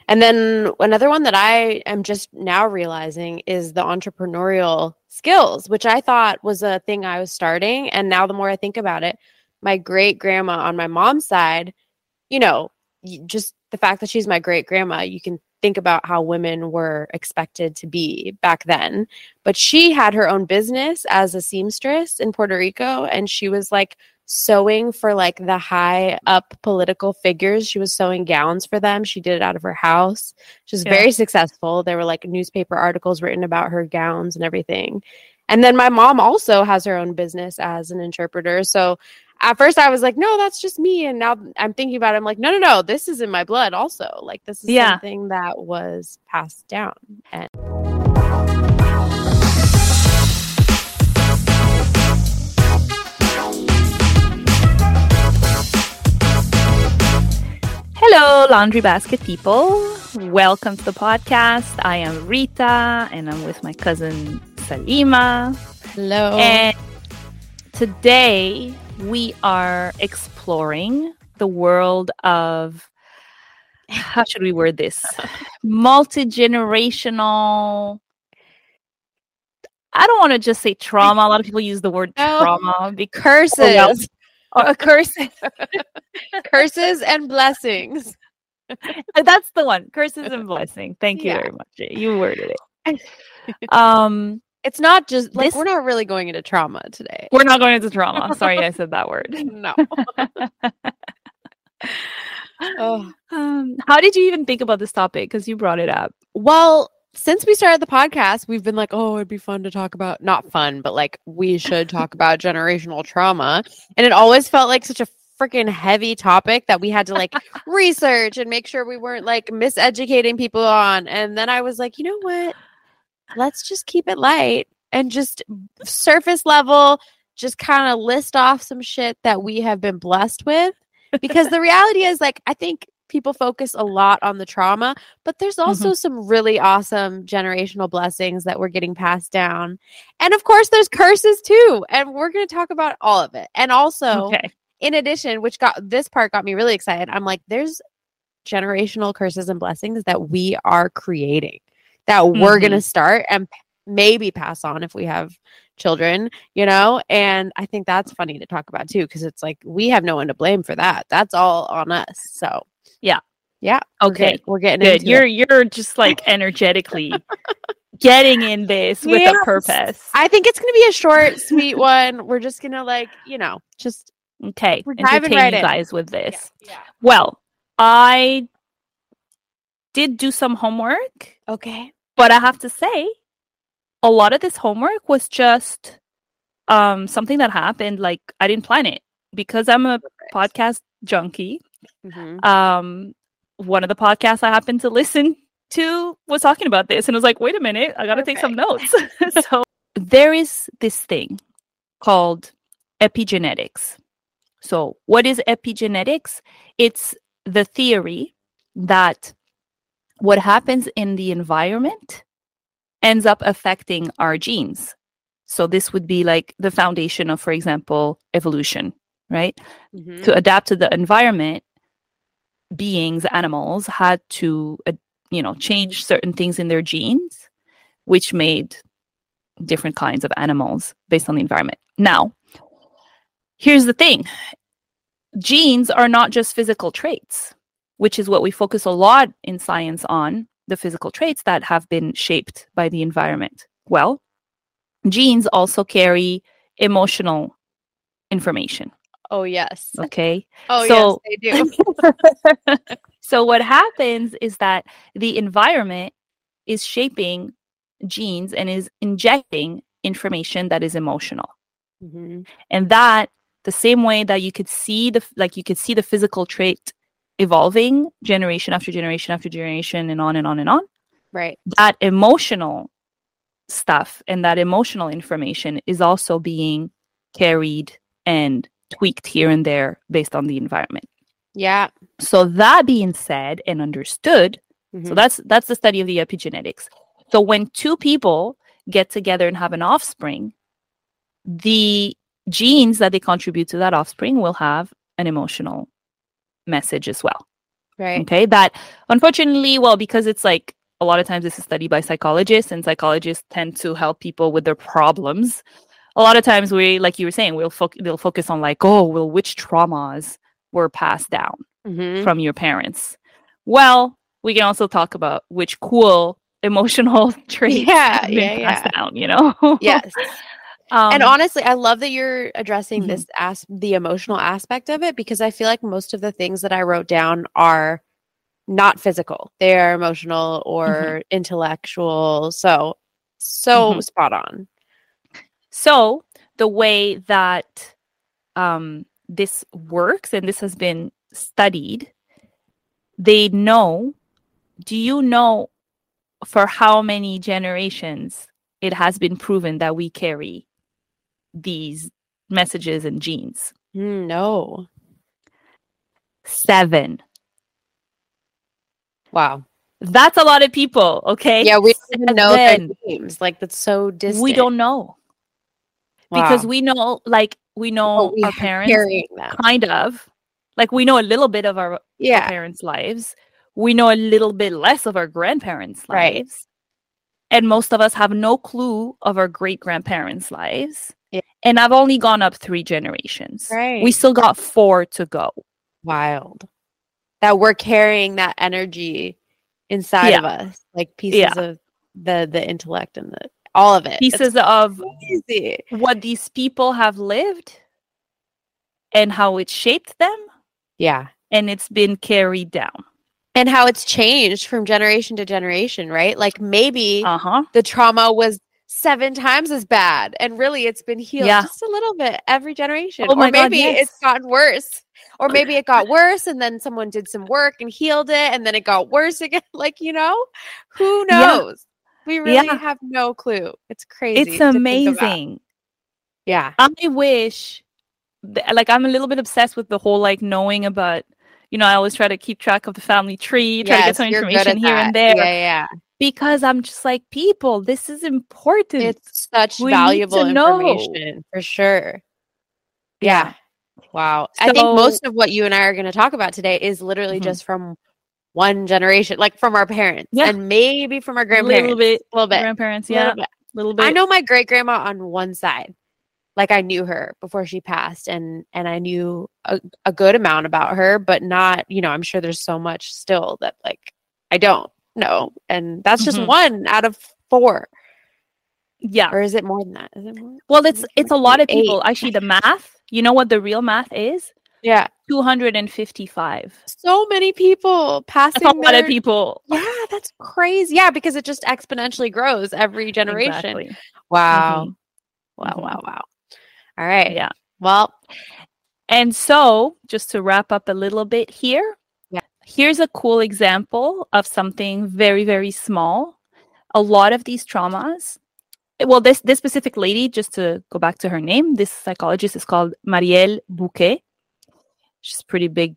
And then another one that I am just now realizing is the entrepreneurial skills, which I thought was a thing I was starting. And now the more I think about it, my great grandma on my mom's side, you know, just the fact that she's my great grandma, you can think about how women were expected to be back then. But she had her own business as a seamstress in Puerto Rico, and she was like sewing for like the high up political figures. She was sewing gowns for them. She did it out of her house. She was very successful. There were like newspaper articles written about her gowns and everything. And then my mom also has her own business as an interpreter. So at first I was like, no, that's just me. And now I'm thinking about it. I'm like, no, this is in my blood also. Like this is something that was passed down. And hello, Laundry Basket people. Welcome to the podcast. I am Rita, and I'm with my cousin Salima. Hello. And today we are exploring the world of, how should we word this? Multi-generational. I don't want to just say trauma. A lot of people use the word trauma. Curses. Curses. Curses and blessings. That's the one. Curses and blessing. Thank you very much. You worded it. It's not just like we're not really going into trauma today. We're not going into trauma. Sorry, I said that word. No. How did you even think about this topic? Because you brought it up. Well, since we started the podcast, we've been like, oh, it'd be fun to talk about, not fun, but like we should talk about generational trauma. And it always felt like such a freaking heavy topic that we had to like research and make sure we weren't like miseducating people on. And then I was like, you know what? Let's just keep it light and just surface level, just kind of list off some shit that we have been blessed with. Because the reality is, like, I think people focus a lot on the trauma, but there's also some really awesome generational blessings that we're getting passed down. And of course, there's curses too. And we're going to talk about all of it. And also, in addition, which this part got me really excited, I'm like, there's generational curses and blessings that we are creating, that we're going to start and maybe pass on if we have children, you know? And I think that's funny to talk about too, because it's like, we have no one to blame for that. That's all on us. So yeah. Okay. We're getting good. into it. You're just like energetically getting in this with a purpose. I think it's going to be a short, sweet one. We're just going to like, just entertain you guys with this. Yeah. Well, I did do some homework. Okay. But I have to say, a lot of this homework was just something that happened. Like, I didn't plan it because I'm a podcast junkie. One of the podcasts I happened to listen to was talking about this, and I was like, wait a minute, I got to take some notes. So there is this thing called epigenetics. So what is epigenetics? It's the theory that what happens in the environment ends up affecting our genes. So this would be like the foundation of, for example, evolution, right? To adapt to the environment, beings, animals had to, change certain things in their genes, which made different kinds of animals based on the environment. Now, here's the thing. Genes are not just physical traits, which is what we focus a lot in science on, the physical traits that have been shaped by the environment. Well, genes also carry emotional information. Oh, yes. Okay. Oh, yes, they do. So what happens is that the environment is shaping genes and is injecting information that is emotional. And that, the same way that you could see the physical trait evolving generation after generation after generation and on and on and on. Right. That emotional stuff and that emotional information is also being carried and tweaked here and there based on the environment. Yeah. So that being said and understood, so that's the study of the epigenetics. So when two people get together and have an offspring, the genes that they contribute to that offspring will have an emotional message as well. Right. Okay. That unfortunately, well, because it's like a lot of times this is studied by psychologists, and psychologists tend to help people with their problems. A lot of times we, like you were saying, they'll focus on like, oh, well, which traumas were passed down from your parents. Well, we can also talk about which cool emotional traits have been passed down, you know? Yes. And honestly, I love that you're addressing this the emotional aspect of it, because I feel like most of the things that I wrote down are not physical. They are emotional or intellectual. So spot on. So the way that this works, and this has been studied, they know, do you know for how many generations it has been proven that we carry these messages and genes? No. 7. Wow. That's a lot of people, okay? Yeah, we don't even know their names. Like, that's so distant. We don't know. Wow. Because we know our parents, kind of. Like, we know a little bit of our parents' lives. We know a little bit less of our grandparents' lives. And most of us have no clue of our great-grandparents' lives. Yeah. And I've only gone up 3 generations. Right. We still got 4 to go. Wild. That we're carrying that energy inside of us. Like pieces of the intellect and all of it. Pieces of what these people have lived and how it shaped them. Yeah. And it's been carried down. And how it's changed from generation to generation, right? Like maybe the trauma was 7 times as bad, and really it's been healed just a little bit every generation. Or maybe it's gotten worse. Or maybe it got worse and then someone did some work and healed it, and then it got worse again. Like, who knows? Yeah. We really have no clue. It's crazy. It's amazing. Yeah. I wish, like, I'm a little bit obsessed with the whole, like, knowing about, I always try to keep track of the family tree, try to get some information here and there. Yeah. Because I'm just like, people, this is important. It's such valuable information, for sure. Yeah. Wow. So, I think most of what you and I are going to talk about today is literally just from one generation, like from our parents and maybe from our grandparents. A little bit. Grandparents, a little bit. I know my great grandma on one side. Like, I knew her before she passed, and I knew a good amount about her, but not, I'm sure there's so much still that, like, I don't know. And that's just 1 out of 4. Yeah. Or is it more than that? Is it more? Well, it's a lot of people. Actually, the math, you know what the real math is? Yeah. 255. So many people passing. That's a lot of people. Yeah, that's crazy. Yeah, because it just exponentially grows every generation. Exactly. Wow. Wow. All right. Yeah. Well, and so just to wrap up a little bit here, here's a cool example of something very, very small. A lot of these traumas, well, this specific lady, just to go back to her name, this psychologist is called Marielle Bouquet. She's a pretty big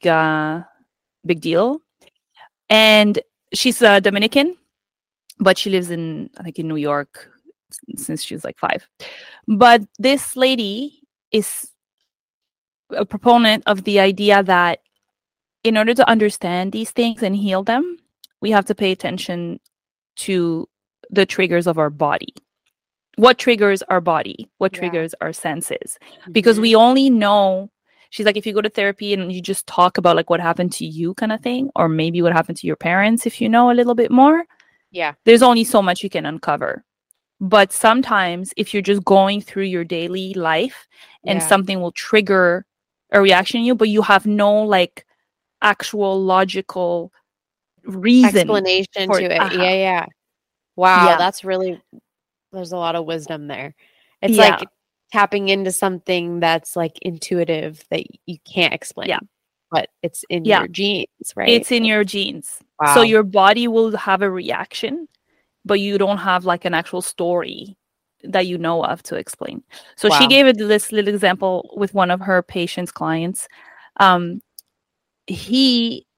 deal. And she's a Dominican, but she lives in New York since she was like 5. But this lady is a proponent of the idea that in order to understand these things and heal them, we have to pay attention to the triggers of our body. What triggers our body? What triggers our senses? Because we only know, she's like, if you go to therapy and you just talk about like what happened to you kind of thing, or maybe what happened to your parents, if you know a little bit more, there's only so much you can uncover. But sometimes if you're just going through your daily life and something will trigger a reaction in you, but you have no like actual logical reason explanation to it. Yeah. Wow. That's really, there's a lot of wisdom there. It's like tapping into something that's like intuitive that you can't explain. But it's in your genes, right? It's in your genes. Wow. So your body will have a reaction, but you don't have like an actual story that you know of to explain. So she gave it this little example with one of her patients' clients. He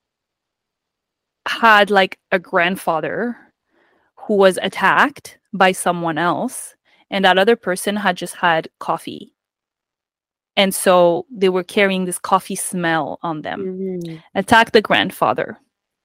had like a grandfather who was attacked by someone else, and that other person had just had coffee And so they were carrying this coffee smell on them. Mm-hmm. Attacked the grandfather.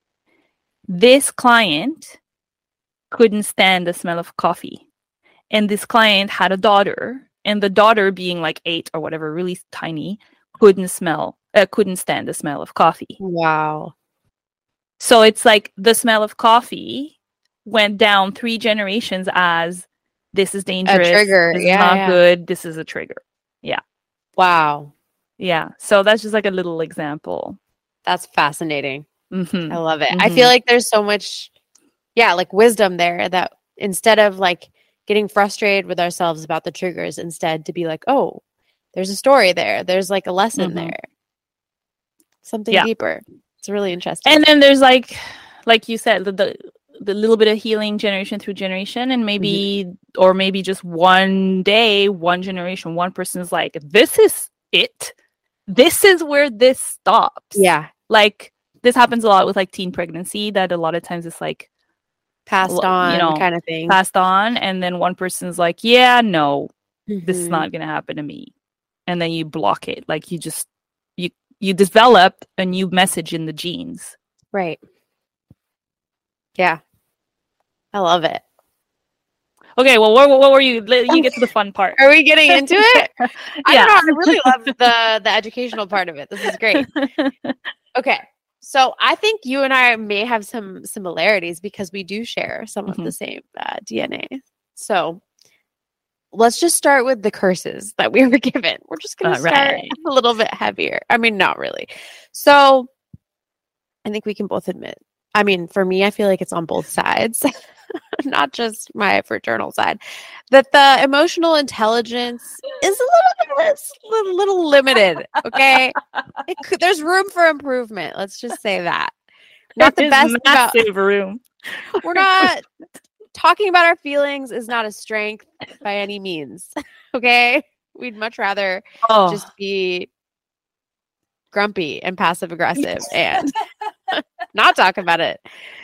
This client couldn't stand the smell of coffee. And this client had a daughter. And the daughter, being like 8 or whatever, really tiny, couldn't stand the smell of coffee. Wow. So it's like the smell of coffee went down 3 generations as this is dangerous. A trigger. This is not good. This is a trigger. Yeah. Wow. Yeah. So that's just like a little example. That's fascinating. Mm-hmm. I love it. Mm-hmm. I feel like there's so much, like wisdom there, that instead of like getting frustrated with ourselves about the triggers, instead to be like, oh, there's a story there. There's like a lesson there. Something deeper. It's really interesting. And then there's like you said, the little bit of healing generation through generation, and maybe or maybe just one day, one generation, one person's like, this is it. This is where this stops. Yeah. Like this happens a lot with like teen pregnancy, that a lot of times it's like passed on, kind of thing. Passed on, and then one person's like, yeah, no, this is not gonna happen to me. And then you block it. Like you develop a new message in the genes. Right. Yeah. I love it. Okay, well, what were you? You get to the fun part. Are we getting into it? I don't know. I really love the educational part of it. This is great. Okay. So I think you and I may have some similarities because we do share some of the same DNA. So let's just start with the curses that we were given. We're just going to start a little bit heavier. I mean, not really. So I think we can both admit, I mean, for me, I feel like it's on both sides, not just my fraternal side, that the emotional intelligence is a little limited. Okay. There's room for improvement. Let's just say that. Not the best. Massive room. We're not talking about our feelings is not a strength by any means. Okay. We'd much rather just be grumpy and passive aggressive and not talk about it.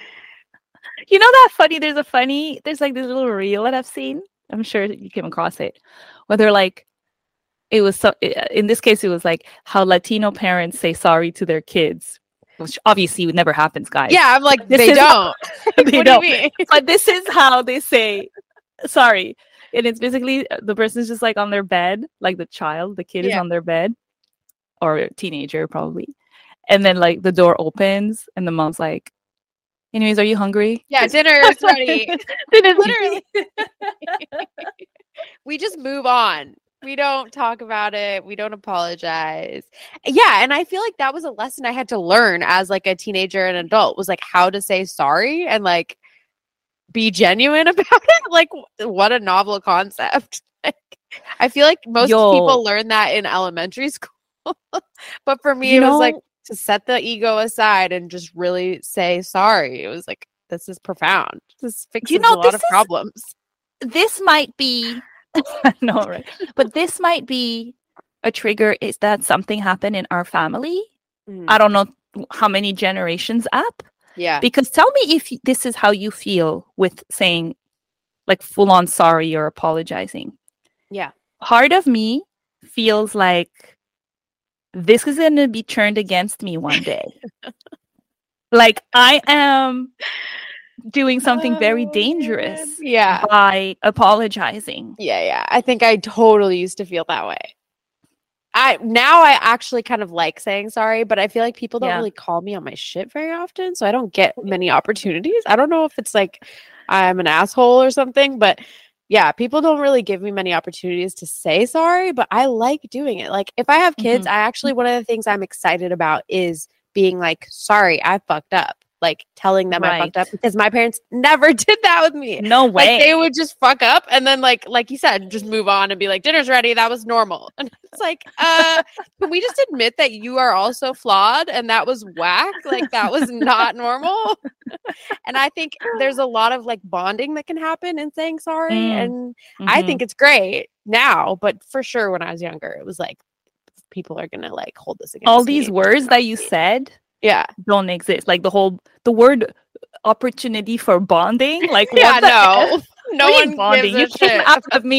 You know that funny? There's like this little reel that I've seen. I'm sure you came across it. Where they're like, it was so. In this case, it was like how Latino parents say sorry to their kids, which obviously never happens, guys. Yeah, I'm like, they don't. They don't. But this is how they say sorry, and it's basically the person's just like on their bed, like the kid is on their bed, or a teenager probably, and then like the door opens and the mom's like, anyways, are you hungry? Yeah, dinner is ready. Literally. We just move on. We don't talk about it. We don't apologize. Yeah, and I feel like that was a lesson I had to learn as like a teenager and adult, was like how to say sorry and like be genuine about it. Like what a novel concept. Like, I feel like most people learn that in elementary school. But for me, it was like to set the ego aside and just really say sorry. It was like, this is profound. This fixes a lot of problems. This might be, no, right? But this might be a trigger. Is that something happened in our family? I don't know how many generations up. Yeah. Because tell me if this is how you feel with saying like full on sorry or apologizing. Yeah. Part of me feels like this is going to be turned against me one day. Like I am doing something very dangerous by apologizing. Yeah. I think I totally used to feel that way. Now I actually kind of like saying sorry, but I feel like people don't really call me on my shit very often, so I don't get many opportunities. I don't know if it's like I'm an asshole or something, but yeah, people don't really give me many opportunities to say sorry, but I like doing it. Like if I have kids, I actually, one of the things I'm excited about is being like, sorry, I fucked up. Like telling them I fucked up, because my parents never did that with me. No way. Like, they would just fuck up and then like you said, just move on and be like, dinner's ready. That was normal. And it's like, can we just admit that you are also flawed and that was whack? Like that was not normal. And I think there's a lot of like bonding that can happen in saying sorry. And I think it's great now, but for sure when I was younger, it was like people are gonna like hold this against all these words that you said don't exist. Like the word opportunity for bonding, like no one bonding, you came out of me.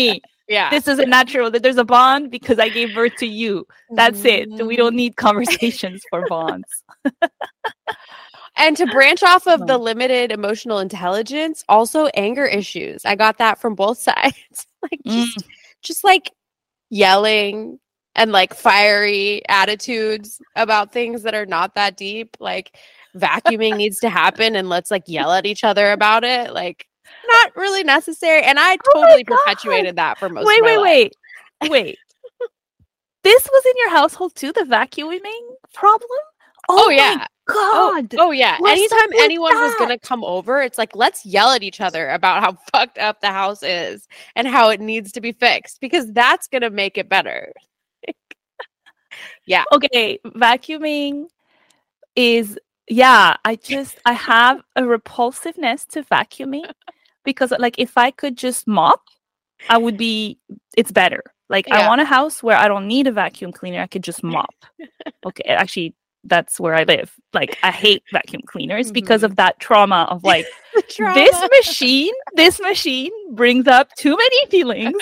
Yeah. This is a natural, that there's a bond because I gave birth to you. That's it. We don't need conversations for bonds. And to branch off of the limited emotional intelligence, also anger issues. I got that from both sides. Like just like yelling and like fiery attitudes about things that are not that deep. Like vacuuming needs to happen and let's like yell at each other about it. Like not really necessary. And I totally perpetuated that for most of my life. Wait. This was in your household too, the vacuuming problem? Oh yeah. God. Oh yeah. Anytime anyone was going to come over, it's like, let's yell at each other about how fucked up the house is and how it needs to be fixed because that's going to make it better. Yeah. Okay. Vacuuming is, I have a repulsiveness to vacuuming because like if I could just mop, it's better. Like I want a house where I don't need a vacuum cleaner. I could just mop. Okay. Actually, that's where I live. Like I hate vacuum cleaners because of that trauma of like this machine brings up too many feelings.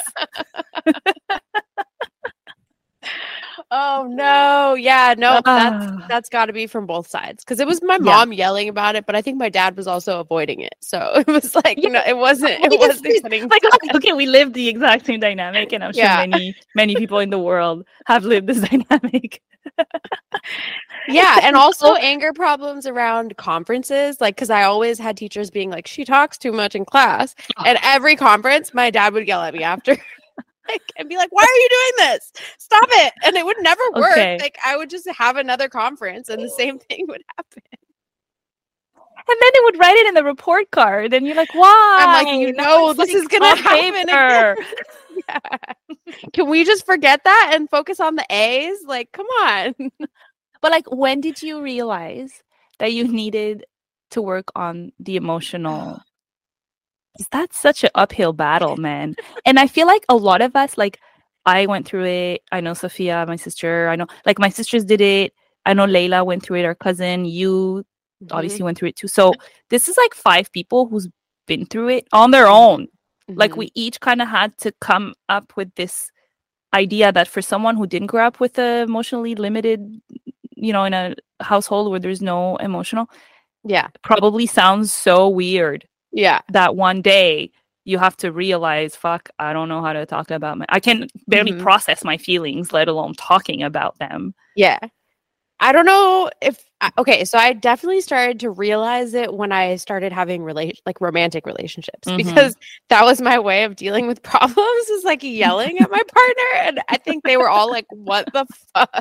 Oh no. Yeah, no, that's got to be from both sides because it was my mom yelling about it, but I think my dad was also avoiding it. So it was like no, it wasn't like okay, we lived the exact same dynamic and I'm sure many people in the world have lived this dynamic. Yeah, and also anger problems around conferences, like because I always had teachers being like, she talks too much in class. At every conference, my dad would yell at me after. And be like, why are you doing this? Stop it. And it would never work. Okay. Like I would just have another conference and the same thing would happen. And then they would write it in the report card and you're like, why? I'm like, this is gonna happen again. Yeah. Can we just forget that and focus on the A's? Like, come on. But like, when did you realize that you needed to work on the emotional? That's such an uphill battle, man. And I feel like a lot of us, like I went through it. I know Sophia, my sister. I know like my sisters did it. I know Layla went through it. Our cousin, you obviously went through it too. So this is like 5 people who's been through it on their own. Like we each kind of had to come up with this idea that for someone who didn't grow up with a emotionally limited, in a household where there's no emotional, probably sounds so weird. Yeah. That one day you have to realize, fuck, I don't know how to talk about I can barely process my feelings, let alone talking about them. Yeah. I don't know if, so I definitely started to realize it when I started having romantic relationships because that was my way of dealing with problems is like yelling at my partner. And I think they were all like, what the fuck?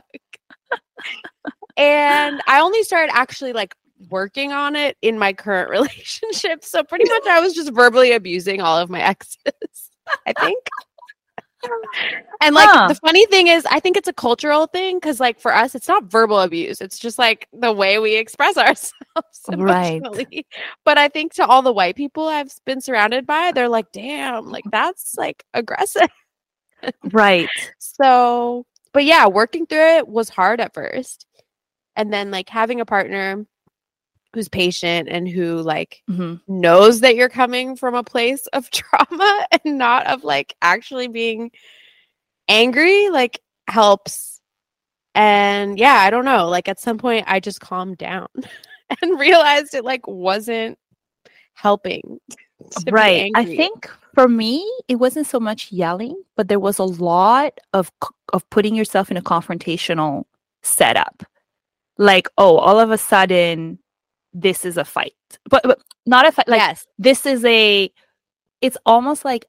And I only started actually like working on it in my current relationship. So pretty much I was just verbally abusing all of my exes, I think. And like the funny thing is I think it's a cultural thing because like for us it's not verbal abuse. It's just like the way we express ourselves emotionally. Right. But I think to all the white people I've been surrounded by, they're like, damn, like that's like aggressive. Right. So, but yeah, working through it was hard at first. And then like having a partner who's patient and who like knows that you're coming from a place of trauma and not of like actually being angry, like helps. And yeah, I don't know, like at some point I just calmed down and realized it like wasn't helping. Right. I think for me, it wasn't so much yelling, but there was a lot of putting yourself in a confrontational setup. Like, oh, all of a sudden this is a fight, but not a fight. Like this is it's almost like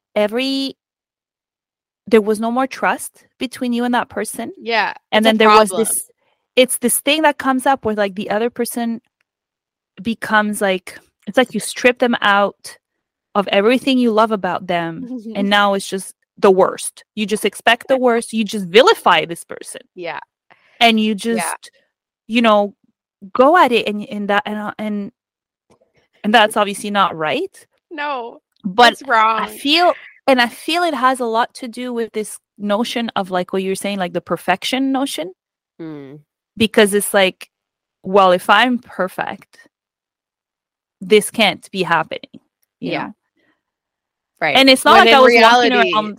there was no more trust between you and that person. Yeah. And then there was it's this thing that comes up where like the other person becomes like, it's like you strip them out of everything you love about them. And now it's just the worst. You just expect the worst. You just vilify this person. Yeah. And you just, go at it and that's obviously not right. No, but it's wrong. I feel it has a lot to do with this notion of like what you're saying, like the perfection notion. Because it's like, well, if I'm perfect, this can't be happening. You know? Right. And it's not like I was walking around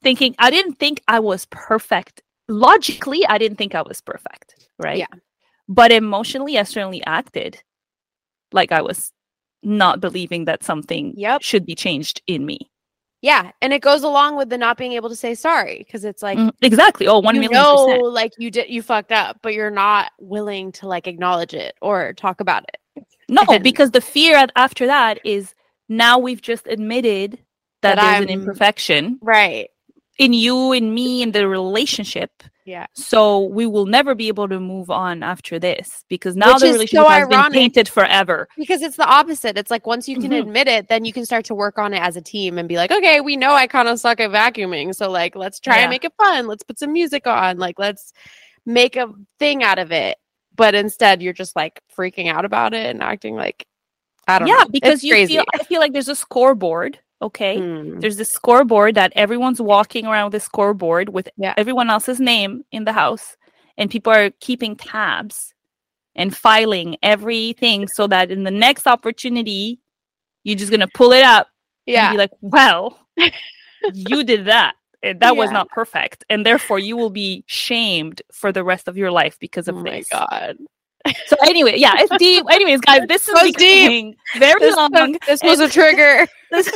thinking I didn't think I was perfect. Logically, I didn't think I was perfect, right? Yeah. But emotionally, I certainly acted like I was not believing that something should be changed in me. Yeah, and it goes along with the not being able to say sorry, because it's like exactly. Oh, 1,000,000%. Like you fucked up, but you're not willing to like acknowledge it or talk about it. No, because the fear after that is now we've just admitted that there's an imperfection, right, in you, in me, in the relationship. Yeah. So we will never be able to move on after this, because now the relationship has been tainted forever. Because it's the opposite. It's like once you can admit it, then you can start to work on it as a team and be like, okay, we know I kind of suck at vacuuming. So like, let's try and make it fun. Let's put some music on. Like, let's make a thing out of it. But instead you're just like freaking out about it and acting like, I don't know. Yeah, because I feel like there's a scoreboard. Okay. There's this scoreboard that everyone's walking around with, this scoreboard with everyone else's name in the house, and people are keeping tabs and filing everything so that in the next opportunity, you're just going to pull it up and be like, well, you did that. That was not perfect. And therefore you will be shamed for the rest of your life because of this. Oh my God. So anyway, it's deep. Anyways, guys, this is becoming very long. This was a trigger.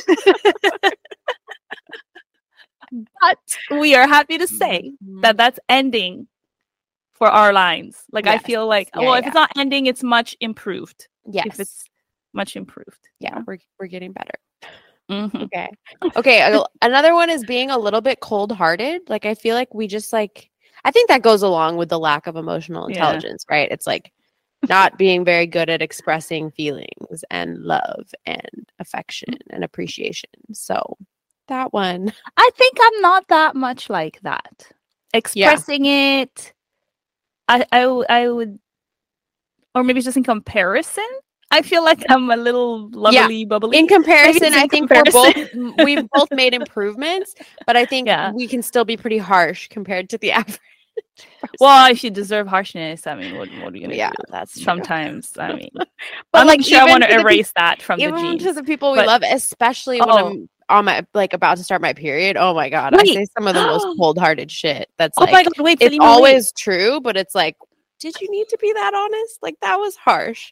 But we are happy to say that that's ending for our lines. Like, I feel like, if it's not ending, it's much improved. Yes. If it's much improved. Yeah, we're getting better. Okay. Another one is being a little bit cold-hearted. Like, I feel like we just like, I think that goes along with the lack of emotional intelligence, right? It's like not being very good at expressing feelings and love and affection and appreciation. So that one, I think I'm not that much like that. Expressing it, I would, or maybe just in comparison, I feel like I'm a little lovely bubbly. In comparison, I think we've both made improvements, but I think we can still be pretty harsh compared to the average. Well, if you deserve harshness, I mean, what are you gonna do? Yeah, that's true. Sometimes. I mean, but I'm like, sure, I want to erase that from the genes. To the people we love, especially when I'm on my about to start my period. Oh my God, I say some of the most cold-hearted shit. That's like, my God, it's always true, but it's like, did you need to be that honest? Like, that was harsh.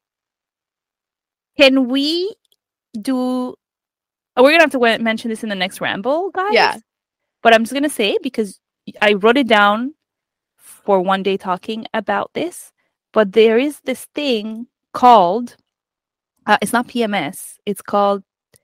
Can we do? We're gonna have to mention this in the next ramble, guys. Yeah, but I'm just gonna say, because I wrote it down for one day talking about this, but there is this thing called, it's not PMS, it's called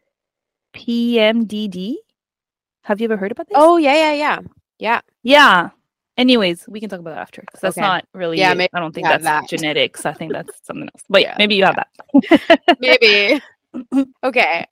PMDD. Have you ever heard about this? Oh, yeah. Anyways, we can talk about it after, because that's not really, I don't think that's genetics. I think that's something else. But maybe you have that. Maybe. Okay.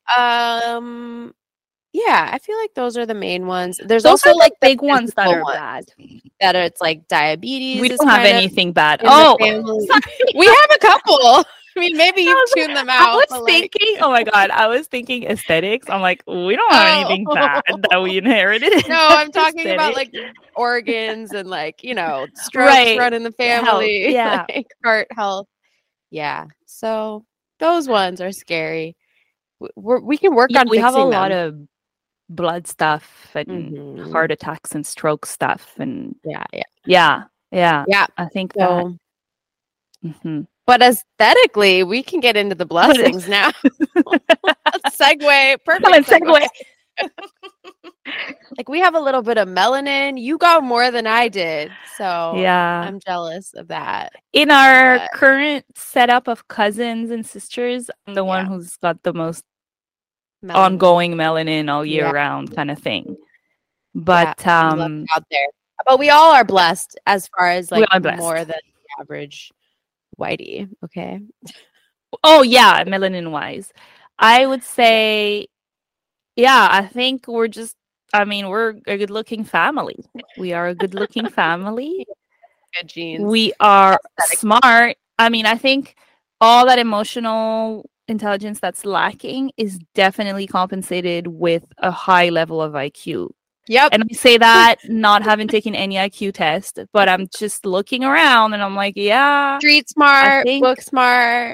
Yeah, I feel like those are the main ones. Those also like the big ones that are bad. That it's like diabetes. We don't have anything bad. We have a couple. I mean, maybe you tune them out. I was thinking, oh my God, I was thinking aesthetics. I'm like, we don't have anything bad that we inherited. No, I'm talking about like organs and like, strokes run in the family. Health. Like heart health. Yeah. So those ones are scary. We can work on. We have a them. lot of blood stuff and heart attacks and stroke stuff, and I think that. But aesthetically, we can get into the blessings now. Segue. Perfect segue. Like, we have a little bit of melanin. You got more than I did. So I'm jealous of that. In our current setup of cousins and sisters, I'm the one who's got the most ongoing melanin all year round kind of thing. But out there. But we all are blessed as far as like more than the average whitey. Okay. Oh yeah, melanin wise, I would say, I think we're a good looking family. We are a good looking family. Good genes. We are smart. I mean, I think all that emotional intelligence that's lacking is definitely compensated with a high level of IQ. Yep. And I say that not having taken any IQ test, but I'm just looking around and I'm like, street smart, book smart.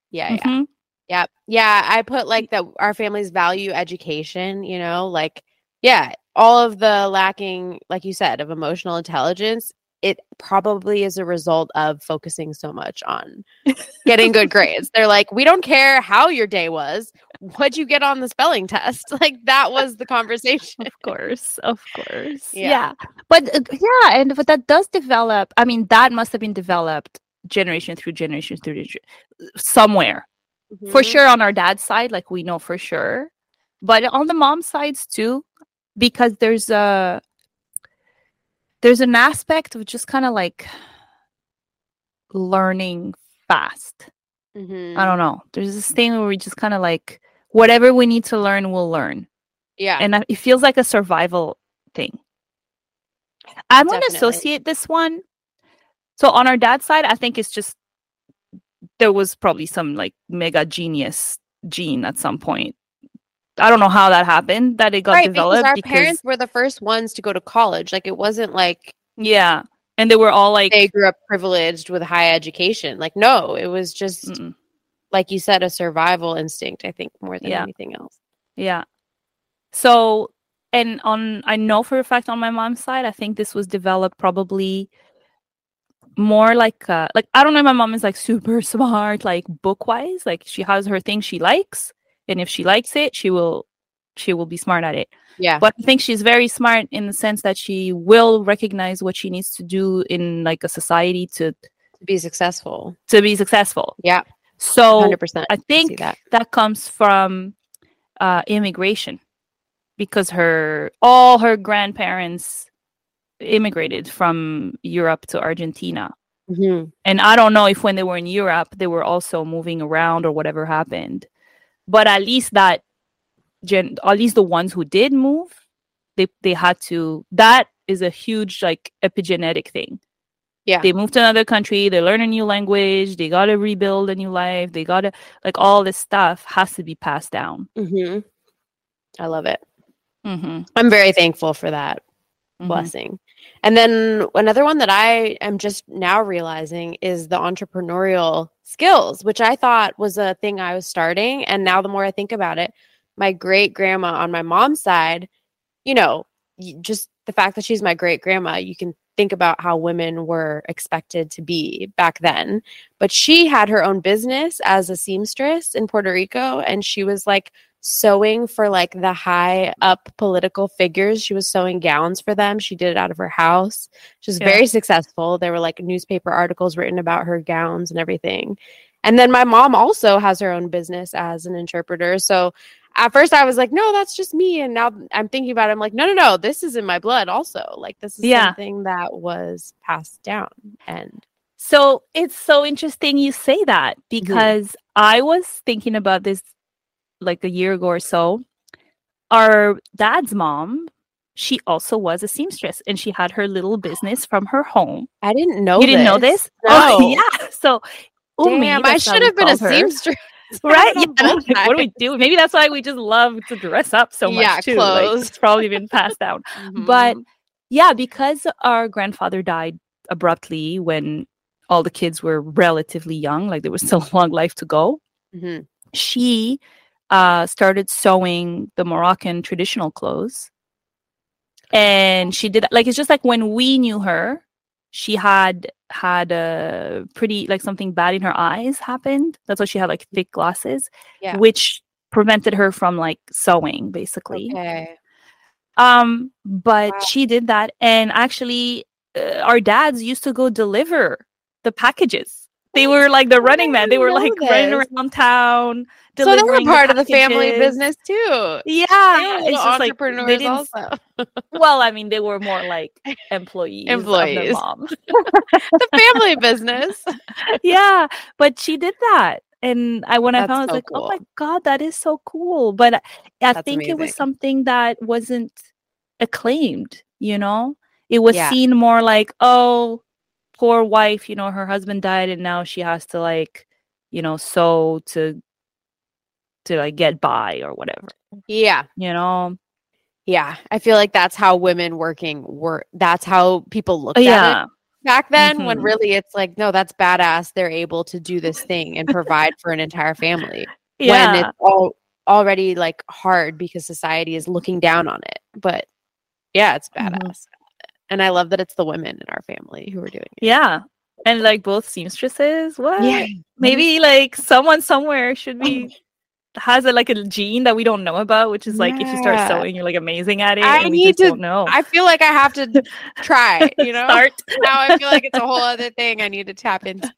Yeah. I put like our families value education, like Yeah, all of the lacking, like you said, of emotional intelligence, it probably is a result of focusing so much on getting good grades. They're like, we don't care how your day was. What'd you get on the spelling test? Like that was the conversation. Of course. Yeah. But but that does develop. I mean, that must have been developed generation through generation somewhere. For sure on our dad's side, like we know for sure. But on the mom's sides too, because there's an aspect of just kind of like learning fast. I don't know. There's this thing where we just kind of like whatever we need to learn, we'll learn. Yeah. And it feels like a survival thing. I'm going to associate this one. So on our dad's side, I think it's just there was probably some like mega genius gene at some point. I don't know how that happened, that it got developed. Because our parents were the first ones to go to college. Like it wasn't like and they were all like they grew up privileged with high education. Like no, it was just like you said, a survival instinct. I think more than anything else. Yeah. So, and I know for a fact on my mom's side, I think this was developed probably more like I don't know if my mom is like super smart, like book wise, like she has her thing she likes, and if she likes it, she will be smart at it. Yeah. But I think she's very smart in the sense that she will recognize what she needs to do in like a society to be successful. Yeah. So 100%. I think that comes from immigration, because all her grandparents immigrated from Europe to Argentina. And I don't know if when they were in Europe, they were also moving around or whatever happened. But at least at least the ones who did move, they had to. That is a huge like epigenetic thing. Yeah, they moved to another country, they learn a new language, they gotta rebuild a new life, they gotta like all this stuff has to be passed down. I love it. I'm very thankful for that blessing. And then another one that I am just now realizing is the entrepreneurial skills, which I thought was a thing I was starting. And now the more I think about it, my great grandma on my mom's side, you know, just the fact that she's my great grandma, you can think about how women were expected to be back then. But she had her own business as a seamstress in Puerto Rico, and she was like sewing for like the high up political figures. She was sewing gowns for them. She did it out of her house. She was very successful. There were like newspaper articles written about her gowns and everything. And then my mom also has her own business as an interpreter. So at first I was like, no, that's just me. And now I'm thinking about it. I'm like, no, this is in my blood also. Like this is something that was passed down. And so it's so interesting you say that, because I was thinking about this like a year ago or so. Our dad's mom, she also was a seamstress, and she had her little business from her home. I didn't know You didn't know this? No. Oh, yeah. So damn, I should have been a seamstress. Right? Yeah. Like, what do we do? Maybe that's why we just love to dress up so much too. Clothes. Like, it's probably been passed down. But yeah, because our grandfather died abruptly when all the kids were relatively young, like there was still a long life to go, she started sewing the Moroccan traditional clothes. And she did, like, it's just like when we knew her, she had a pretty, like, something bad in her eyes happened. That's why she had like thick glasses, which prevented her from like sewing basically. But she did that, and actually our dads used to go deliver the packages. They were like the running man. They were like running around town. So they were part of the family business too. Yeah, it's just entrepreneurs like, also. Well, I mean, they were more like employees. Of their mom. The family business. Yeah, but she did that, and when I found, I was like, cool. Oh my god, that is so cool. But I think amazing. It was something that wasn't acclaimed. You know, it was seen more like, oh, poor wife, you know, her husband died and now she has to like, you know, sew to like get by or whatever. Yeah. You know? Yeah. I feel like that's how women that's how people looked at it back then, when really it's like, no, that's badass. They're able to do this thing and provide for an entire family. When it's already like hard because society is looking down on it. But yeah, it's badass. And I love that it's the women in our family who are doing it. Yeah. And like both seamstresses. What? Yeah. Maybe like someone somewhere should be has like a gene that we don't know about, which is like if you start sewing, you're like amazing at it, and we just don't know. I feel like I have to try, Start. Now I feel like it's a whole other thing I need to tap into.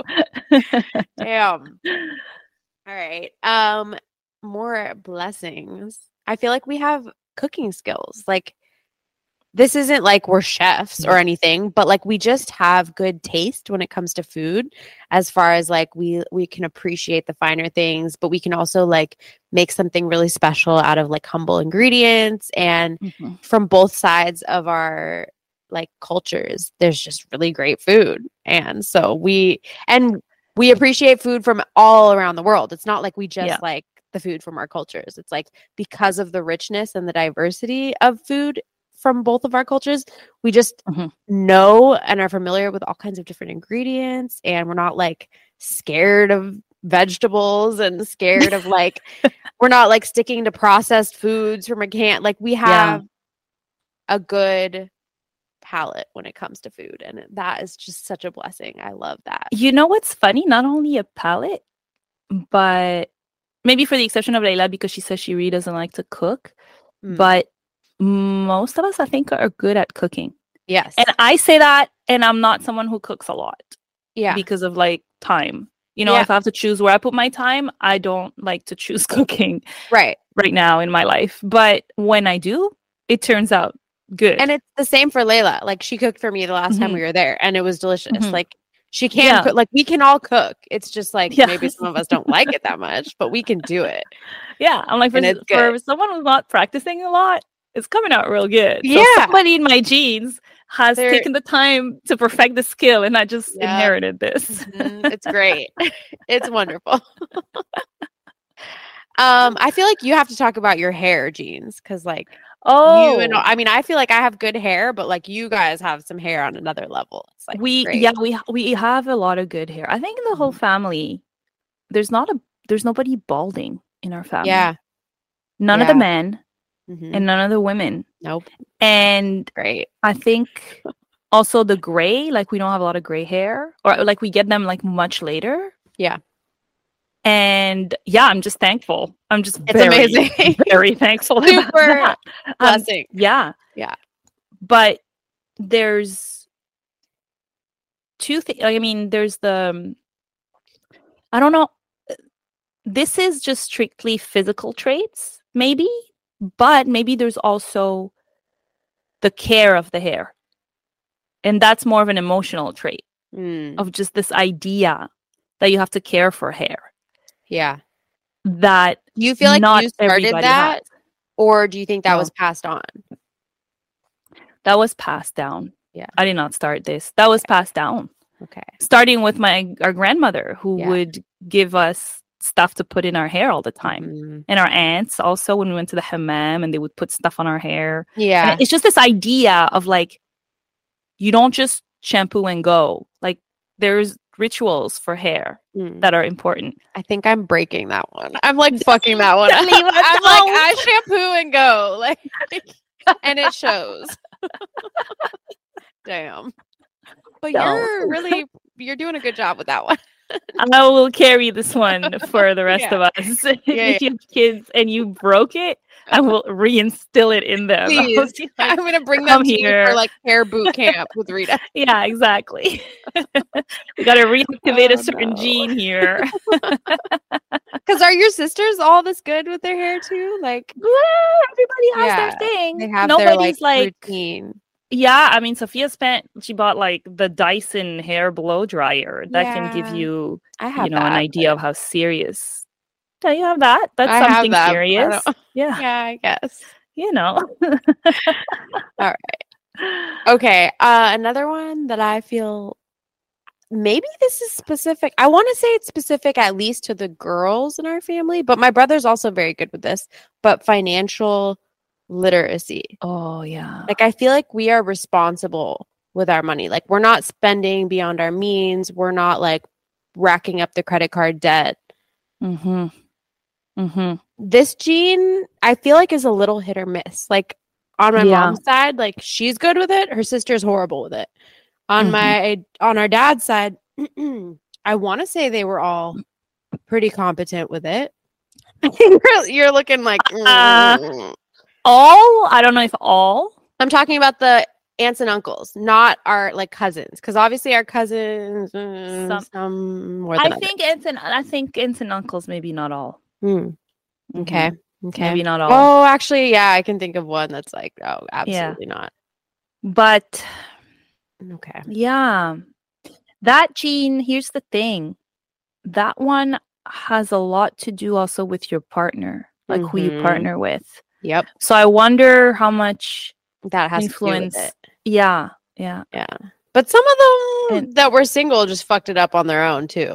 Damn. All right. More blessings. I feel like we have cooking skills. Like, this isn't like we're chefs or anything, but like we just have good taste when it comes to food, as far as like we can appreciate the finer things, but we can also like make something really special out of like humble ingredients. And from both sides of our like cultures, there's just really great food. And so we appreciate food from all around the world. It's not like we just like the food from our cultures. It's like because of the richness and the diversity of food from both of our cultures, we just know and are familiar with all kinds of different ingredients, and we're not like scared of vegetables and scared of like we're not like sticking to processed foods from a can. Like we have a good palate when it comes to food, and that is just such a blessing. I love that. You know what's funny? Not only a palate, but maybe for the exception of Layla, because she says she really doesn't like to cook, but most of us, I think, are good at cooking. Yes. And I say that, and I'm not someone who cooks a lot. Yeah. Because of like time. If I have to choose where I put my time, I don't like to choose cooking right now in my life. But when I do, it turns out good. And it's the same for Layla. Like, she cooked for me the last time we were there, and it was delicious. Like, she can cook. Like, we can all cook. It's just like maybe some of us don't like it that much, but we can do it. Yeah. I'm like, for someone who's not practicing a lot, it's coming out real good. So somebody in my genes has taken the time to perfect the skill, and I just inherited this. It's great. It's wonderful. I feel like you have to talk about your hair genes, because like I feel like I have good hair, but like you guys have some hair on another level. It's like we have a lot of good hair. I think in the whole family, there's nobody balding in our family. Yeah. None of the men. And none of the women. Nope. And great. I think also the gray, like we don't have a lot of gray hair, or like we get them like much later. Yeah. And I'm just thankful. I'm just amazing. Very thankful. Super blessing. Yeah. But there's two things. I mean, there's the, I don't know. This is just strictly physical traits, maybe. But maybe there's also the care of the hair. And that's more of an emotional trait of just this idea that you have to care for hair. Yeah. That you feel like you started that has. Or do you think that was passed on? That was passed down. Yeah. I did not start this. That was passed down. Okay. Starting with our grandmother, who would give us stuff to put in our hair all the time. And our aunts also, when we went to the hammam, and they would put stuff on our hair. Yeah. And it's just this idea of like, you don't just shampoo and go. Like, there's rituals for hair that are important. I think I'm breaking that one. I'm like fucking that one. I'm like, I shampoo and go. Like, and it shows. Damn. But you're doing a good job with that one. I will carry this one for the rest of us. If you have kids and you broke it, I will reinstill it in them. Please. I'm going to bring them to you for like hair boot camp with Rita. Yeah, exactly. We got to reactivate a certain gene here. Because are your sisters all this good with their hair too? Like, everybody has their thing. They have Nobody's their routine. Yeah, I mean, Sophia she bought like the Dyson hair blow dryer that can give you, an idea of how serious. Do you have that? That's something serious. Yeah, I guess. All right. Okay. Another one that I feel maybe this is specific. I want to say it's specific at least to the girls in our family, but my brother's also very good with this. But financial literacy. Oh yeah. Like, I feel like we are responsible with our money. Like, we're not spending beyond our means. We're not like racking up the credit card debt. This gene, I feel like, is a little hit or miss. Like on my mom's side, like she's good with it. Her sister's horrible with it. On our dad's side, I want to say they were all pretty competent with it. You're looking like all. I don't know if all. I'm talking about the aunts and uncles, not our like cousins, because obviously our cousins, some more than I think aunts and uncles, maybe not all. Okay. Maybe not all. Oh, actually, yeah, I can think of one that's like, oh, absolutely not. But okay. Yeah. That gene, here's the thing. That one has a lot to do also with your partner, like who you partner with. Yep. So I wonder how much that has influence. To do with it. Yeah. But some of them that were single just fucked it up on their own too.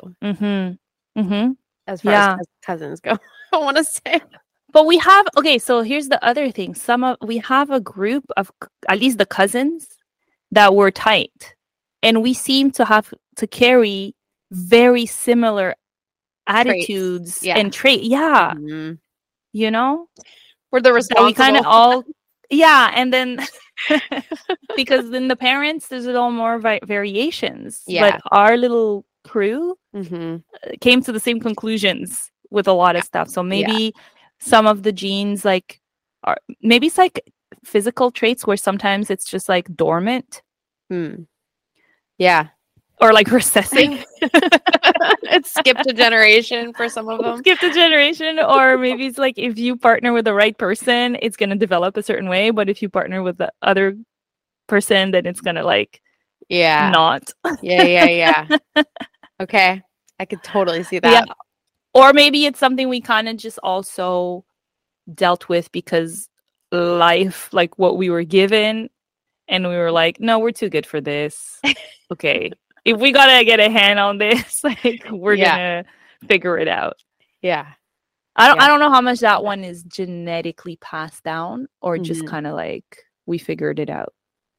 As far as cousins go, I want to say. But we have so here's the other thing. We have a group of at least the cousins that were tight, and we seem to have to carry very similar attitudes and traits. Yeah. You know? We're the responsible. We kind of all and then because in the parents there's a little more variations. But our little crew came to the same conclusions with a lot of stuff. So maybe some of the genes like are maybe it's like physical traits where sometimes it's just like dormant. Yeah. Or like recessing. It skipped a generation for some of them. Skipped a generation. Or maybe it's like if you partner with the right person, it's going to develop a certain way. But if you partner with the other person, then it's going to like not. Yeah. Okay. I could totally see that. Yeah. Or maybe it's something we kind of just also dealt with because life, like what we were given, and we were like, no, we're too good for this. Okay. If we got to get a hand on this, like we're going to figure it out. Yeah. I don't know how much that one is genetically passed down or just kind of like we figured it out.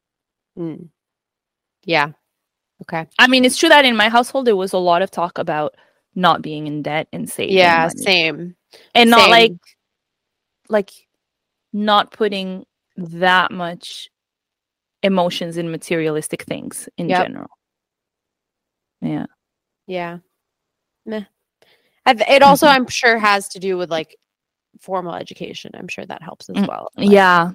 Yeah. Okay. I mean, it's true that in my household, there was a lot of talk about not being in debt and saving money. Same. And not like not putting that much emotions in materialistic things in general. Yeah. Meh. It also, I'm sure, has to do with like formal education. I'm sure that helps as well. Yeah.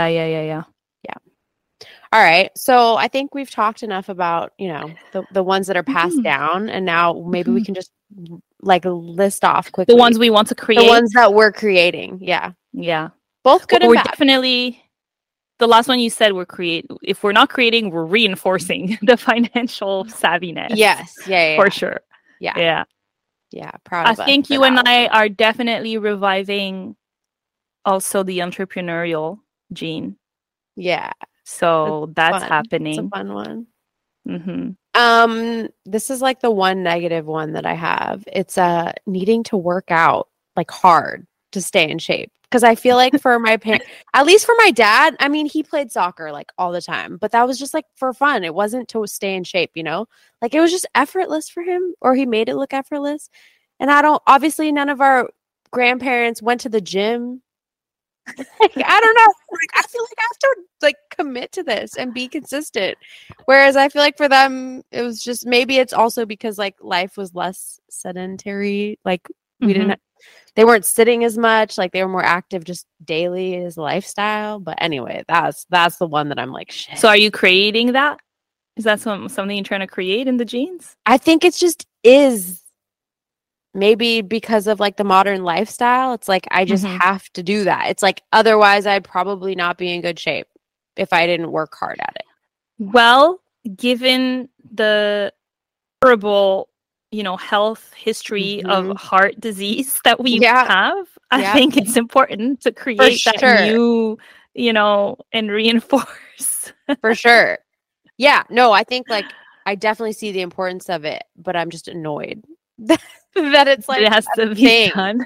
All right. So I think we've talked enough about, the ones that are passed down. And now maybe we can just like list off quickly. The ones we want to create. The ones that we're creating. Yeah. Yeah. Both good and bad. Definitely, the last one you said, if we're not creating, we're reinforcing the financial savviness. Yes. Yeah. For sure. Yeah. Proud of us. I think you and I are definitely reviving also the entrepreneurial gene. Yeah. So that's happening. It's a fun one. This is like the one negative one that I have. It's needing to work out like hard to stay in shape. Because I feel like for my parents, at least for my dad, I mean, he played soccer like all the time, but that was just like for fun. It wasn't to stay in shape, like it was just effortless for him, or he made it look effortless. And obviously none of our grandparents went to the gym. Like, I don't know. Like, I feel like I have to like commit to this and be consistent. Whereas I feel like for them, it was just, maybe it's also because like life was less sedentary. Like they weren't sitting as much. Like they were more active just daily as lifestyle. But anyway, that's the one that I'm like, shit. So are you creating that? Is that something you're trying to create in the genes? I think it's just is. Maybe because of like the modern lifestyle, it's like I just have to do that. It's like otherwise I'd probably not be in good shape if I didn't work hard at it. Well, given the horrible, health history of heart disease that we have, I think it's important to create that new, and reinforce. For sure. Yeah. No, I think like I definitely see the importance of it, but I'm just annoyed that it's like it has to be done.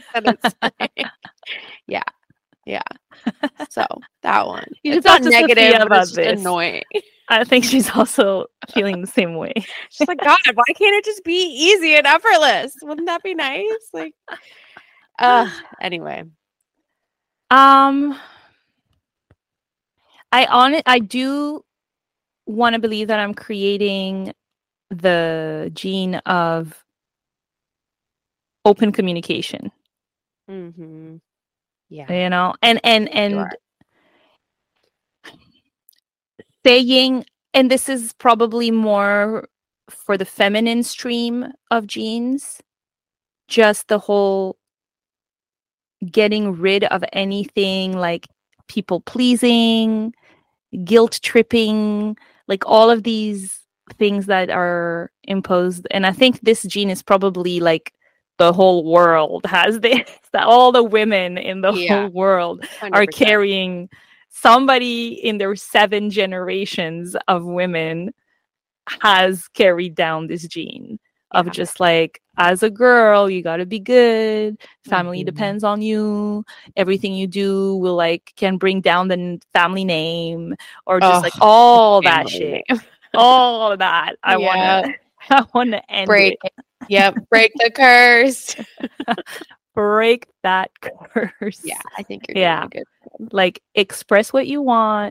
Yeah. So that one. It's not negative, but it's just annoying. I think she's also feeling the same way. She's like, God, why can't it just be easy and effortless? Wouldn't that be nice? Like, Anyway. I do want to believe that I'm creating the gene of open communication. Mm-hmm. Yeah. You know, and Sure. saying, and this is probably more for the feminine stream of genes, just the whole getting rid of anything like people pleasing, guilt tripping, like all of these things that are imposed. And I think this gene is probably like the whole world has this, that all the women in the whole world 100%. are carrying. Somebody in their 7 generations of women has carried down this gene of just like, as a girl, you got to be good. Family depends on you. Everything you do will like can bring down the family name, or just like all that shit. All of that. I wanna end break it. Yep, break the curse. Break that curse. Yeah, I think you're doing a good job. Like, express what you want.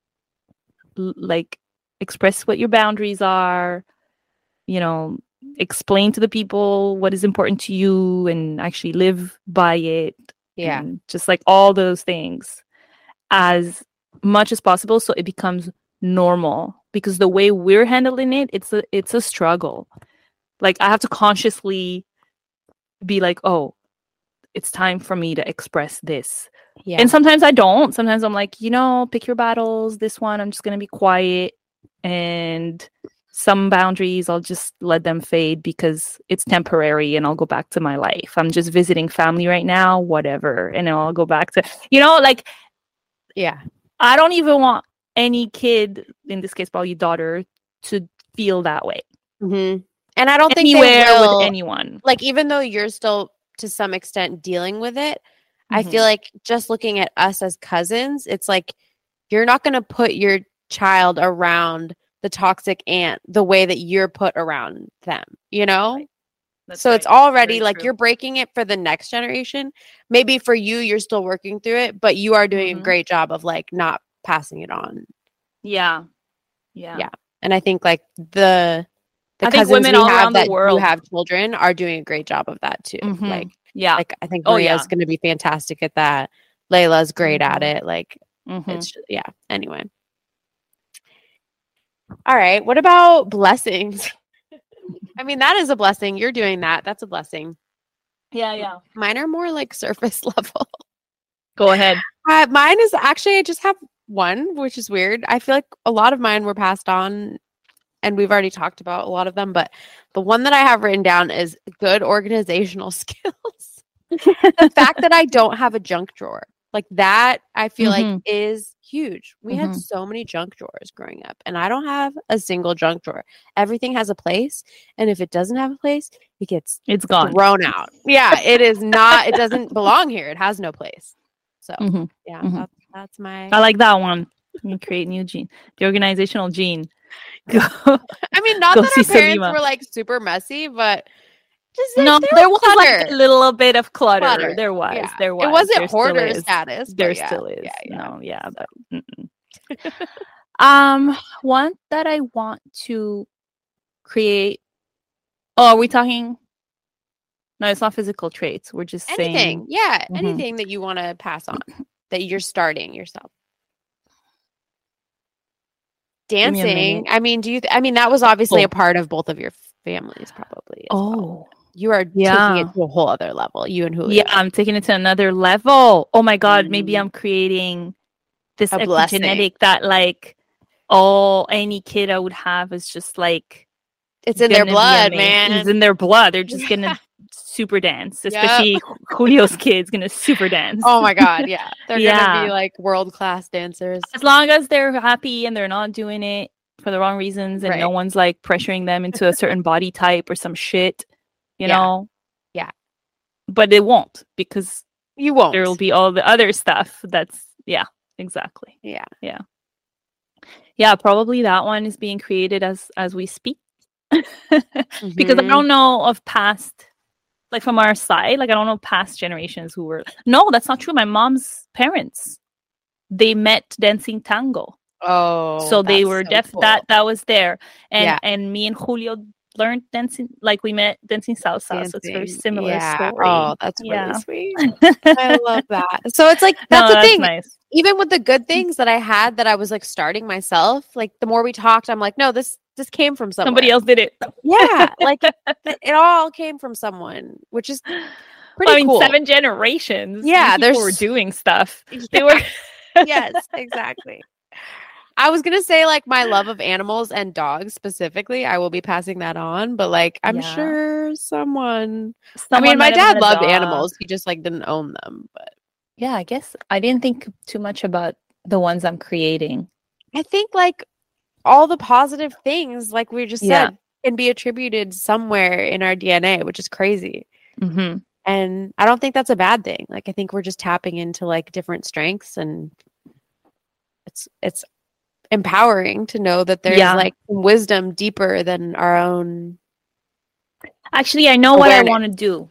Like, express what your boundaries are. You know, explain to the people what is important to you and actually live by it. Yeah. And just like all those things as much as possible, so it becomes normal. Because the way we're handling it, it's a struggle. Like, I have to consciously be like, oh, it's time for me to express this. Yeah. And sometimes I don't. Sometimes I'm like, pick your battles. This one, I'm just going to be quiet. And some boundaries, I'll just let them fade because it's temporary and I'll go back to my life. I'm just visiting family right now, whatever. And then I'll go back to, like, yeah. I don't even want any kid, in this case, probably your daughter, to feel that way. Mm-hmm. And I don't Anywhere think they will, with anyone. Like, even though you're still to some extent dealing with it, I feel like just looking at us as cousins, it's like you're not going to put your child around the toxic aunt the way that you're put around them, Right. So it's already like you're breaking it for the next generation. Maybe for you, you're still working through it, but you are doing a great job of like not passing it on. Yeah. And I think like the cousins women all around the world who have children are doing a great job of that too. Like I think Maria's going to be fantastic at that. Layla's great at it. Like it's anyway. All right. What about blessings? I mean, that is a blessing. You're doing that. That's a blessing. Yeah. Mine are more like surface level. Go ahead. Mine is actually, I just have one, which is weird. I feel like a lot of mine were passed on and we've already talked about a lot of them, but the one that I have written down is good organizational skills. The fact that I don't have a junk drawer, like that, I feel like is huge. We had so many junk drawers growing up, and I don't have a single junk drawer. Everything has a place, and if it doesn't have a place, it's gone, thrown out. Yeah, it is not. It doesn't belong here. It has no place. So that's my. I like that one. You create new gene, the organizational gene. I mean, not that our parents were like super messy, but just there was like a little bit of clutter. There was. It wasn't hoarder status. There still is. One that I want to create. Oh, are we talking? No, it's not physical traits. We're just anything. saying. Yeah, anything that you want to pass on that you're starting yourself. Dancing. I mean, that was obviously a part of both of your families, probably. Well. You are taking it to a whole other level. You and Julio. Yeah, I'm taking it to another level. Oh my God, maybe I'm creating this epigenetic that like any kid I would have is just like it's in their blood, man. It's in their blood. They're just gonna super dance, especially Julio's kid's gonna super dance. Oh my God, yeah. They're gonna be like world-class dancers. As long as they're happy and they're not doing it for the wrong reasons and no one's like pressuring them into a certain body type or some shit, you know? Yeah. But it won't, because you won't. There will be all the other stuff that's exactly. Yeah, probably that one is being created as we speak. Because I don't know of past like from our side. Like I don't know past generations who were. No, that's not true. My mom's parents, they met dancing tango. Oh, So they were cool. that was there. And me and Julio learned dancing, like we met dancing salsa. So it's very similar story. Oh, that's really sweet. I love that. So it's like that's the thing. Nice. Even with the good things that I had that I was like starting myself, like the more we talked, I'm like, no, this came from somewhere. Somebody else did it. Yeah, like it all came from someone, which is pretty cool. 7 generations. Yeah, people were doing stuff. They were. Yes, exactly. I was gonna say like my love of animals and dogs specifically, I will be passing that on. But like, I'm sure someone. I mean, my dad loved animals. He just like didn't own them. But yeah, I guess I didn't think too much about the ones I'm creating. I think like all the positive things, like we just said, can be attributed somewhere in our DNA, which is crazy. Mm-hmm. And I don't think that's a bad thing. Like I think we're just tapping into like different strengths, and it's empowering to know that there's like wisdom deeper than our own. Actually, I know what I want to do.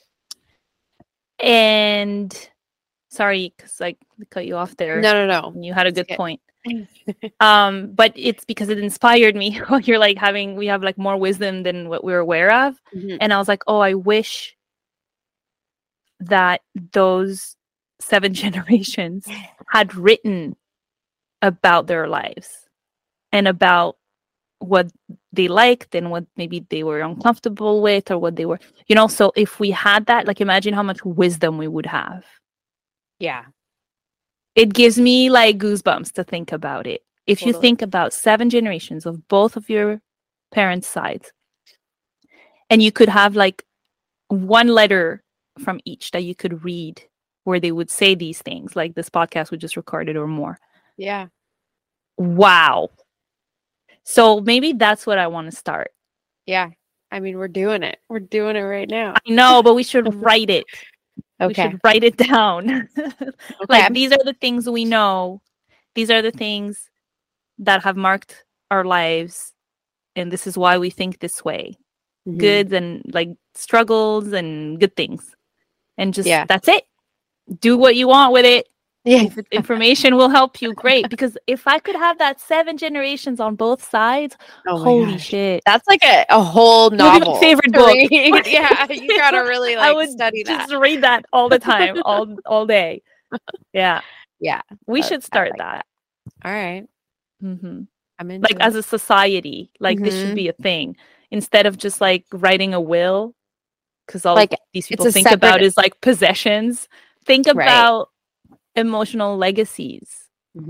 And sorry, because I cut you off there. No. You had a good point. But it's because it inspired me. You're like we have like more wisdom than what we're aware of. Mm-hmm. And I was like, oh, I wish that those 7 generations had written about their lives and about what they liked and what maybe they were uncomfortable with, or what they were, so if we had that, like imagine how much wisdom we would have. Yeah. It gives me like goosebumps to think about it. If you think about 7 generations of both of your parents' sides, and you could have like one letter from each that you could read where they would say these things, like this podcast we just recorded or more. Yeah. Wow. So maybe that's what I want to start. Yeah. I mean, we're doing it. We're doing it right now. I know, but we should write it. Okay. We should write it down. Like these are the things we know. These are the things that have marked our lives. And this is why we think this way. Mm-hmm. Goods and like struggles and good things. And just that's it. Do what you want with it. Yeah. If information will help you, great. Because if I could have that 7 generations on both sides, holy shit. That's like a whole novel. My favorite book. Yeah, you gotta really like I would study that. Just read that all the time, all day. Yeah. Yeah. We should start that. All right. Mm-hmm. I'm into like as a society, like this should be a thing. Instead of just like writing a will, because all like, these people think about is like possessions. Think about emotional legacies,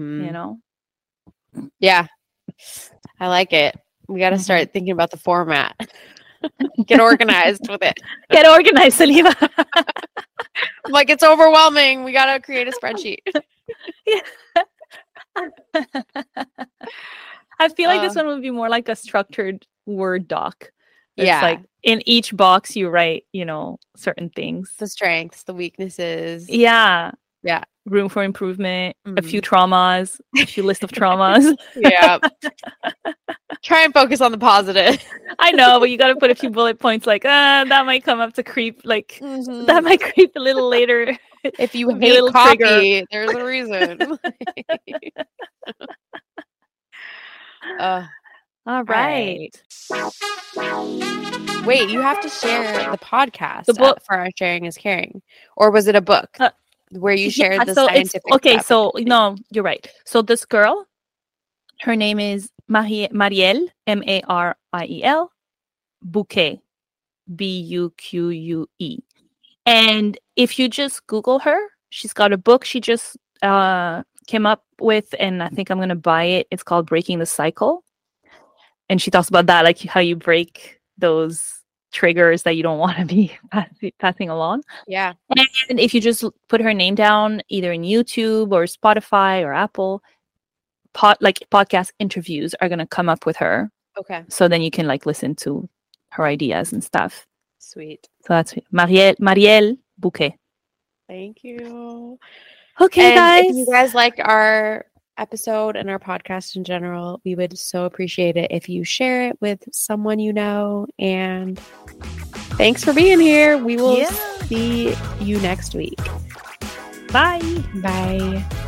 Yeah, I like it. We got to start thinking about the format. Get organized with it. Get organized, Saliva. Like it's overwhelming. We got to create a spreadsheet. I feel like this one would be more like a structured Word doc. It's like in each box you write, certain things. The strengths, the weaknesses. Yeah. Room for improvement, a few traumas, a few list of traumas. Yeah. Try and focus on the positive. I know, but you got to put a few bullet points like, that might come up to creep. Like, that might creep a little later. If you hate coffee, there's a reason. All right. Wait, you have to share the podcast. The book for our Sharing is Caring. Or was it a book? Where you shared the scientific stuff. So no, you're right. So this girl, her name is Marielle, Mariel, Buque, Buque. And if you just Google her, she's got a book she just came up with, and I think I'm going to buy it. It's called Breaking the Cycle. And she talks about that, like how you break those triggers that you don't want to be passing along. Yeah. And if you just put her name down either in YouTube or Spotify or Apple, podcast interviews are going to come up with her. Okay. So then you can like listen to her ideas and stuff. Sweet. So that's Marielle Buque. Thank you. Okay, and guys. If you guys liked our episode and our podcast in general, we would so appreciate it if you share it with someone you know. And thanks. thanks for being here. We will Yeah. see you next week. Bye. Bye.